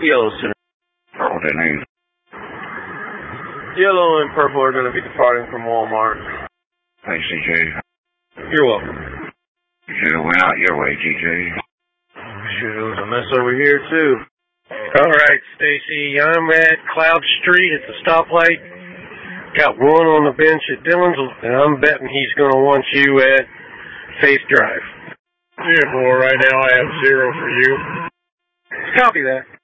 Yellow Center. What they name? Yellow and purple are going to be departing from Walmart. Thanks, CJ. You're welcome. You should have went out your way, TJ. Shoot, it was a mess over here, too. All right, Stacy, I'm at Cloud Street at the stoplight. Got one on the bench at Dillon's, and I'm betting he's going to want you at Faith Drive. Yeah, boy, right now I have 0 for you. Copy that.